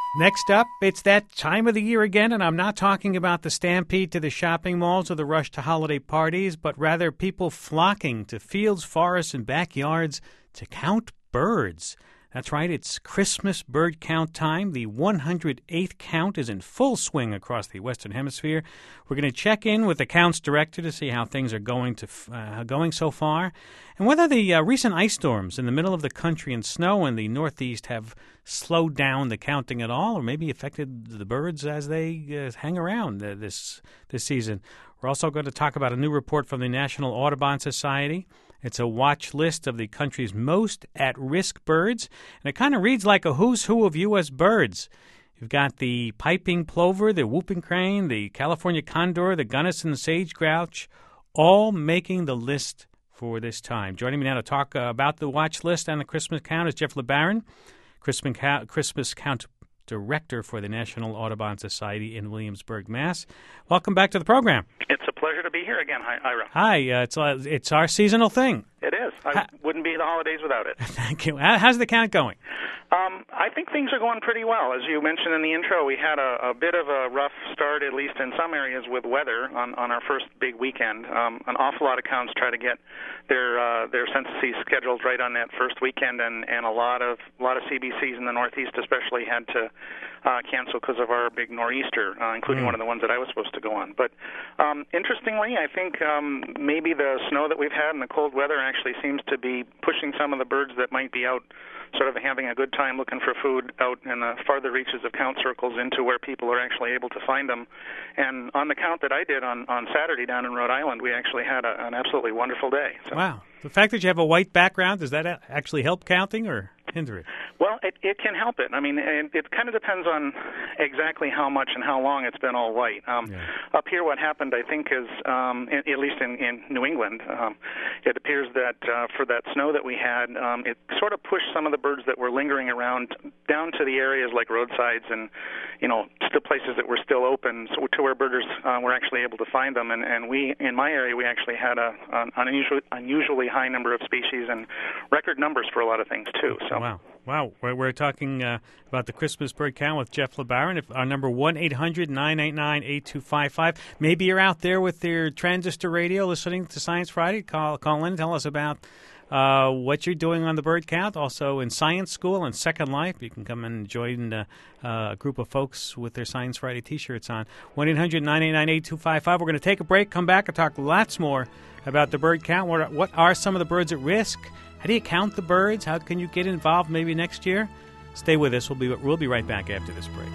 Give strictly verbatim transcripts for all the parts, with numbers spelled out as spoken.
Next up, it's that time of the year again, and I'm not talking about the stampede to the shopping malls or the rush to holiday parties, but rather people flocking to fields, forests, and backyards to count birds. That's right, it's Christmas bird count time. The one hundred eighth count is in full swing across the Western Hemisphere. We're going to check in with the count's director to see how things are going to uh, going so far, and whether the uh, recent ice storms in the middle of the country and snow in the Northeast have slowed down the counting at all, or maybe affected the birds as they uh, hang around uh, this this season. We're also going to talk about a new report from the National Audubon Society. It's a watch list of the country's most at-risk birds, and it kind of reads like a who's who of U S birds. You've got the piping plover, the whooping crane, the California condor, the Gunnison sage grouse, all making the list for this time. Joining me now to talk uh, about the watch list and the Christmas count is Jeff LeBaron, Christmas count, Christmas count Director for the National Audubon Society in Williamsburg, Mass. Welcome back to the program. It's a pleasure to be here again. Hi, Ira. Hi. Uh, it's uh, it's our seasonal thing. It is. I ha- wouldn't be the holidays without it. Thank you. How's the count going? Um, I think things are going pretty well. As you mentioned in the intro, we had a, a bit of a rough start, at least in some areas, with weather on, on our first big weekend. Um, an awful lot of counts try to get their uh, their censuses scheduled right on that first weekend, and, and a lot of a lot of C B Cs in the Northeast especially had to uh, cancel because of our big nor'easter, uh, including mm. one of the ones that I was supposed to go on. But um, interestingly, I think um, maybe the snow that we've had and the cold weather actually seems to be pushing some of the birds that might be out sort of having a good time looking for food out in the farther reaches of count circles into where people are actually able to find them. And on the count that I did on, on Saturday down in Rhode Island, we actually had a, an absolutely wonderful day. So. Wow. The fact that you have a white background, does that actually help counting or hinder it? Well, it, it can help it. I mean, it, it kind of depends on exactly how much and how long it's been all white. Um, yeah. Up here, what happened, I think, is, um, in, at least in, in New England, um, it appears that uh, for that snow that we had, um, it sort of pushed some of the birds that were lingering around down to the areas like roadsides and, you know, still places that were still open, so to where birders uh, were actually able to find them. And, and we, in my area, we actually had a, an unusually, unusually high number of species and record numbers for a lot of things, too. So. Wow. Wow. We're, we're talking uh, about the Christmas bird count with Jeff LeBaron. If, our number one eight hundred nine eight nine eight two five five. Maybe you're out there with your transistor radio listening to Science Friday. Call, call in. Tell us about uh, what you're doing on the bird count. Also in Science School and Second Life, you can come and join uh, uh, a group of folks with their Science Friday T-shirts on. one eight hundred nine eight nine eight two five five. We're going to take a break, come back, and talk lots more about the bird count. What are, what are some of the birds at risk? How do you count the birds? How can you get involved maybe next year? Stay with us. We'll be we'll be right back after this break.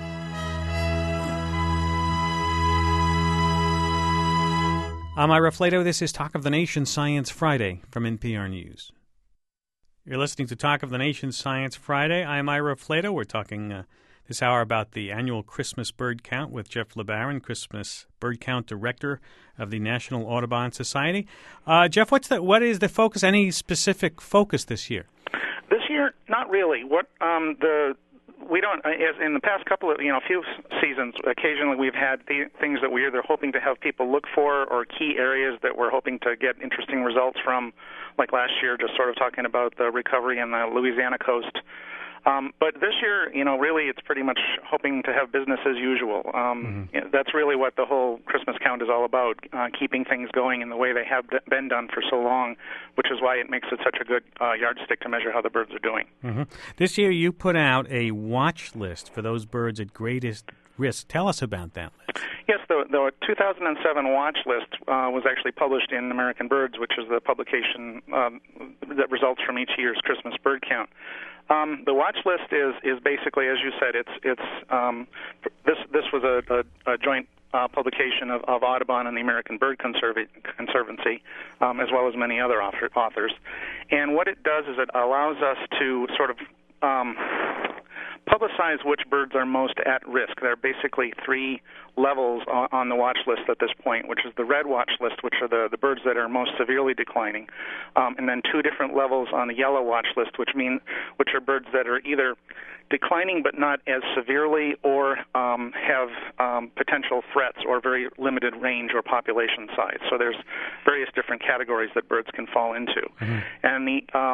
I'm Ira Flato. This is Talk of the Nation Science Friday from N P R News. You're listening to Talk of the Nation Science Friday. I'm Ira Flato. We're talking uh, this hour about the annual Christmas bird count with Jeff LeBaron, Christmas bird count director of the National Audubon Society. Uh, Jeff, what's the, what is the focus? Any specific focus this year? This year, not really. What um, the we don't as in the past couple of you know few seasons. Occasionally, we've had the things that we're either hoping to have people look for, or key areas that we're hoping to get interesting results from. Like last year, just sort of talking about the recovery in the Louisiana coast. Um, but this year, you know, really it's pretty much hoping to have business as usual. Um, mm-hmm. That's really what the whole Christmas count is all about, uh, keeping things going in the way they have been done for so long, which is why it makes it such a good uh, yardstick to measure how the birds are doing. Mm-hmm. This year you put out a watch list for those birds at greatest risk. Tell us about that list. Yes, the, the two thousand seven watch list uh, was actually published in American Birds, which is the publication um, that results from each year's Christmas bird count. Um, the watch list is, is basically, as you said, it's it's um, this this was a, a, a joint uh, publication of, of Audubon and the American Bird Conserv- Conservancy, um, as well as many other author, authors. And what it does is it allows us to sort of um, publicize which birds are most at risk. There are basically three levels on, on the watch list at this point, which is the red watch list, which are the, the birds that are most severely declining, um, and then two different levels on the yellow watch list, which mean which are birds that are either declining but not as severely, or um, have um, potential threats or very limited range or population size. So there's various different categories that birds can fall into. Mm-hmm. And the um,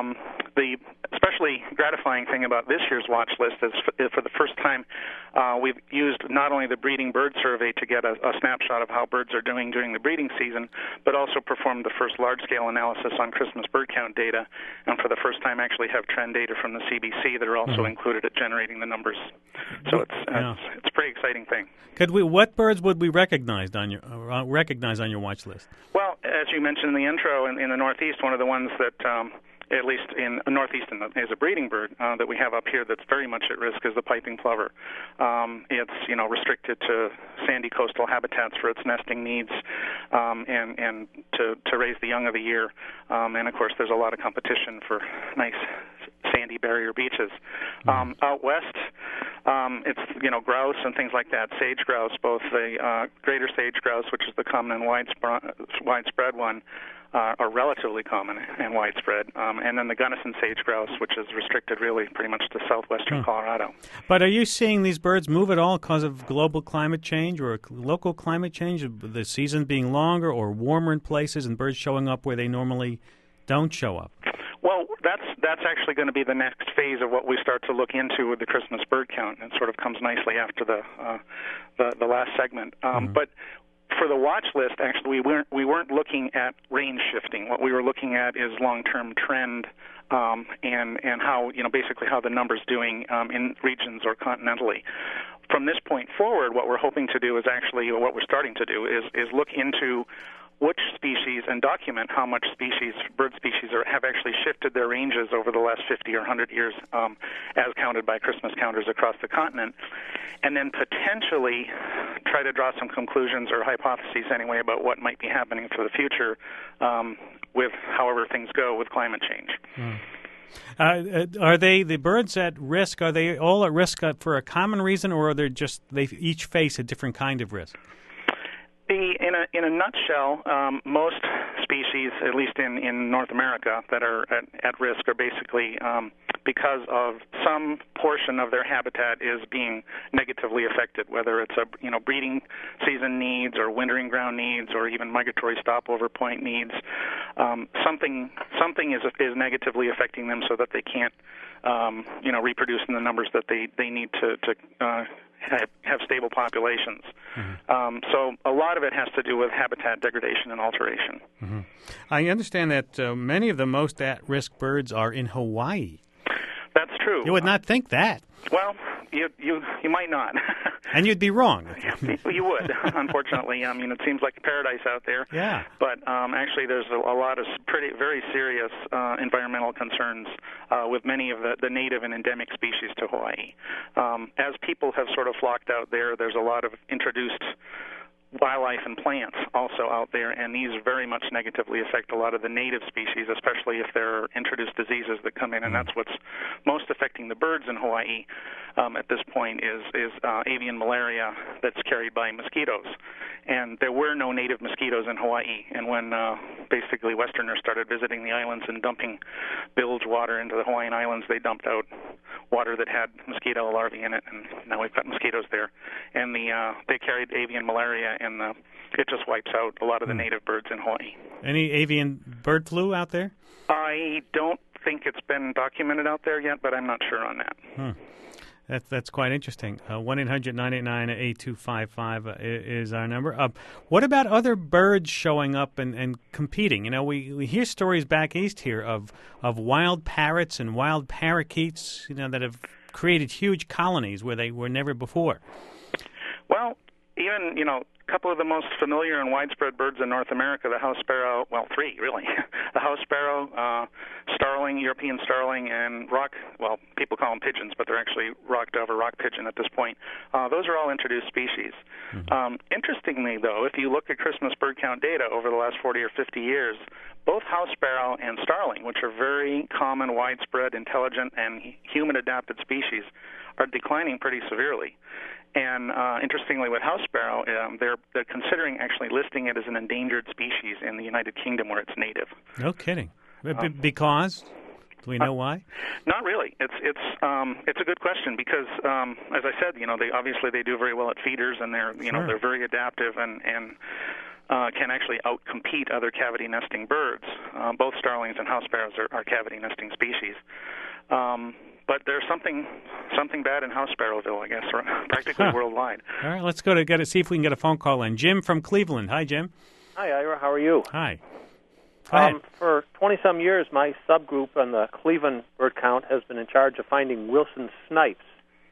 the especially gratifying thing about this year's watch list is for, for the first time uh, we've used not only the breeding bird survey to get a, a snapshot of how birds are doing during the breeding season, but also performed the first large-scale analysis on Christmas bird count data, and for the first time actually have trend data from the C B C that are also mm-hmm. included at generating the numbers. So it's, yeah. it's it's a pretty exciting thing. Could we? What birds would we recognize on your uh, recognize on your watch list? Well, as you mentioned in the intro, in, in the Northeast, one of the ones that um, at least in uh, Northeast is a breeding bird uh, that we have up here that's very much at risk is the piping plover. Um, it's you know restricted to sandy coastal habitats for its nesting needs um, and and to to raise the young of the year. Um, and of course, there's a lot of competition for nice sandy barrier beaches. Um, out west, um, it's you know grouse and things like that. Sage grouse, both the uh, greater sage grouse, which is the common and widespread widespread one. Uh, are relatively common and widespread, um, and then the Gunnison sage grouse, which is restricted really pretty much to southwestern hmm. Colorado. But are you seeing these birds move at all because of global climate change or local climate change, the season being longer or warmer in places and birds showing up where they normally don't show up? Well, that's that's actually going to be the next phase of what we start to look into with the Christmas bird count. It sort of comes nicely after the uh, the, the last segment. Um, mm-hmm. But for the watch list, actually, we weren't we weren't looking at range shifting. What we were looking at is long-term trend um, and and how you know basically how the number's doing um, in regions or continentally. From this point forward, what we're hoping to do is actually, or what we're starting to do is is look into which species and document how much species, bird species, are, have actually shifted their ranges over the last fifty or one hundred years um, as counted by Christmas counters across the continent, and then potentially try to draw some conclusions or hypotheses anyway about what might be happening for the future um, with however things go with climate change. Mm. Uh, are they the birds at risk? Are they all at risk for a common reason, or are they just they each face a different kind of risk? The, in a in a nutshell, um, most species, at least in, in North America, that are at, at risk are basically um, because of some portion of their habitat is being negatively affected, whether it's a you know breeding season needs or wintering ground needs or even migratory stopover point needs. Um, something something is is negatively affecting them so that they can't um, you know reproduce in the numbers that they, they need to to uh, have, have stable populations. Mm-hmm. Um, so a lot of it has to do with habitat degradation and alteration. Mm-hmm. I understand that uh, many of the most at-risk birds are in Hawaii. That's true. You would not think that. Well, you you you might not. And you'd be wrong. You would, unfortunately. I mean, it seems like a paradise out there. Yeah. But um, actually, there's a, a lot of pretty, very serious uh, environmental concerns uh, with many of the, the native and endemic species to Hawaii. Um, as people have sort of flocked out there, there's a lot of introduced wildlife and plants also out there, and these very much negatively affect a lot of the native species, especially if there are introduced diseases that come in, and that's what's most affecting the birds in Hawaii um, at this point is, is uh, avian malaria that's carried by mosquitoes. And there were no native mosquitoes in Hawaii, and when uh, basically Westerners started visiting the islands and dumping bilge water into the Hawaiian Islands, they dumped out water that had mosquito larvae in it, and now we've got mosquitoes there. And the uh, they carried avian malaria, and the, it just wipes out a lot of the native birds in Hawaii. Any avian bird flu out there? I don't think it's been documented out there yet, but I'm not sure on that. Hmm. That's that's quite interesting. Uh, one eight hundred nine eight nine eight two five five uh, is our number. Uh, what about other birds showing up and, and competing? You know, we, we hear stories back east here of, of wild parrots and wild parakeets, you know, that have created huge colonies where they were never before. Well, even, you know, a couple of the most familiar and widespread birds in North America, the house sparrow, well, three, really. The house sparrow, uh, starling, European starling, and rock, well, people call them pigeons, but they're actually rock dove or rock pigeon at this point. Uh, those are all introduced species. Mm-hmm. Um, interestingly, though, if you look at Christmas bird count data over the last forty or fifty years, both house sparrow and starling, which are very common, widespread, intelligent, and human-adapted species, are declining pretty severely. And uh, interestingly, with house sparrow, um, they're they're considering actually listing it as an endangered species in the United Kingdom where it's native. No kidding. B- um, because? Do we know uh, why? Not really. It's it's um, it's a good question because, um, as I said, you know, they obviously they do very well at feeders, and they're you know sure. they're very adaptive, and and uh, can actually outcompete other cavity nesting birds. Uh, both starlings and house sparrows are, are cavity nesting species. Um, but there's something something bad in house sparrowville, I guess, or practically huh. worldwide. All right, let's go to get a, see if we can get a phone call in. Jim from Cleveland. Hi, Jim. Hi, Ira. How are you? Hi. Go ahead. Um, for twenty-some years, my subgroup on the Cleveland bird count has been in charge of finding Wilson snipes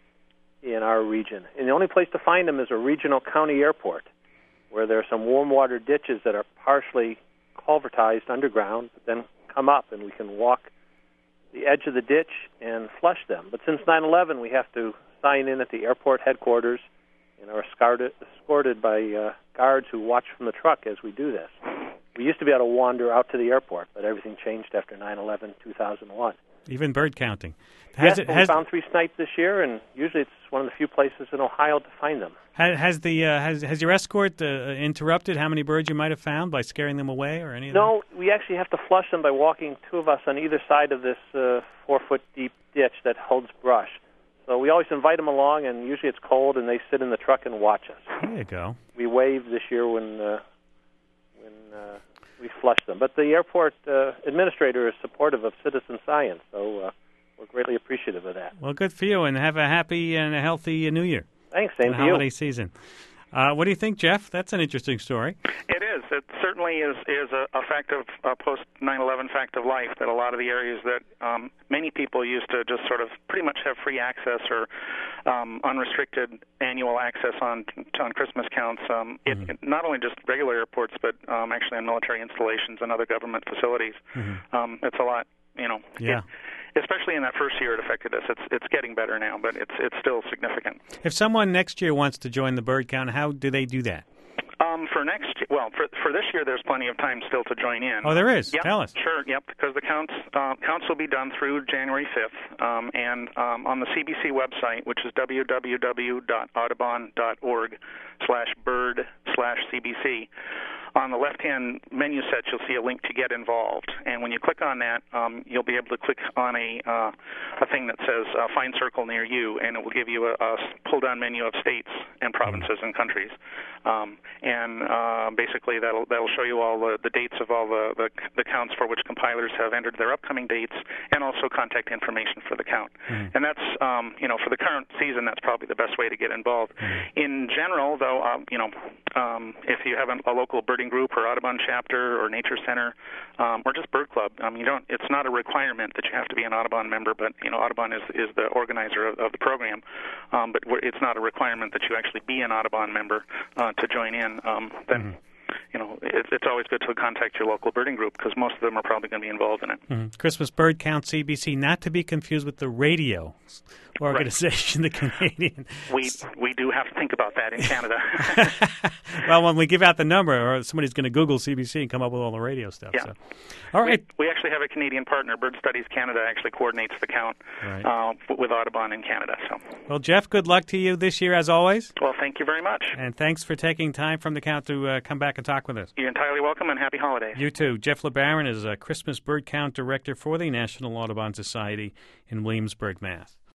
in our region. And the only place to find them is a regional county airport, where there are some warm water ditches that are partially culvertized underground, but then come up and we can walk the edge of the ditch and flush them. But since nine eleven, we have to sign in at the airport headquarters and are escorted, escorted by uh, guards who watch from the truck as we do this. We used to be able to wander out to the airport, but everything changed after nine eleven, two thousand one. Even bird counting. Has yes, it, but has, we found three snipe this year, and usually it's one of the few places in Ohio to find them. has, has the uh, has has your escort uh, interrupted how many birds you might have found by scaring them away or anything? No, we actually have to flush them by walking two of us on either side of this uh, four-foot-deep ditch that holds brush. So we always invite them along, and usually it's cold, and they sit in the truck and watch us. There you go. We wave this year when uh, when uh, we flush them. But the airport uh, administrator is supportive of citizen science, so uh, we're greatly appreciative of that. Well, good for you, and have a happy and a healthy New Year. Thanks, same and to you. Holiday season. Uh, what do you think, Jeff? That's an interesting story. It is. It certainly is is a, a fact of a post nine eleven fact of life that a lot of the areas that um, many people used to just sort of pretty much have free access or um, unrestricted annual access on on Christmas counts. Um, it, Mm-hmm. it, not only just regular airports, but um, actually on military installations and other government facilities. Mm-hmm. Um, it's a lot, you know. Yeah. It, especially in that first year it affected us. It's it's getting better now, but it's it's still significant. If someone next year wants to join the bird count, how do they do that? Um, for next, well, for for this year, there's plenty of time still to join in. Oh, there is. Yep, Tell us. Sure. Yep. Because the counts uh, counts will be done through January fifth, um, and um, on the C B C website, which is w w w dot audubon dot org slash bird slash C B C. On the left-hand menu set, you'll see a link to get involved, and when you click on that, um, you'll be able to click on a uh, a thing that says uh, "Find Circle near you," and it will give you a, a pull-down menu of states and provinces and countries. Um, and uh, basically, that'll that'll show you all the, the dates of all the, the the counts for which compilers have entered their upcoming dates, and also contact information for the count. Mm-hmm. And that's um, you know for the current season, that's probably the best way to get involved. Mm-hmm. In general, though, um, you know, um, if you have a, a local birding group or Audubon chapter or nature center um, or just bird club, um, you don't. It's not a requirement that you have to be an Audubon member, but you know Audubon is is the organizer of, of the program. Um, but it's not a requirement that you actually be an Audubon member uh, to join in. Um, then. Mm-hmm. You know, it, it's always good to contact your local birding group because most of them are probably going to be involved in it. Mm-hmm. Christmas Bird Count C B C, not to be confused with the radio organization, right. The Canadian. We we do have to think about that in Canada. Well, when we give out the number, or somebody's going to Google C B C and come up with all the radio stuff. Yeah. So. All right. We, we actually have a Canadian partner. Bird Studies Canada actually coordinates the count right. uh, with Audubon in Canada. So. Well, Jeff, good luck to you this year as always. Well, thank you very much. And thanks for taking time from the count to uh, come back and talk with us. You're entirely welcome, and happy holidays. You too. Jeff LeBaron is a Christmas Bird Count Director for the National Audubon Society in Williamsburg, Mass.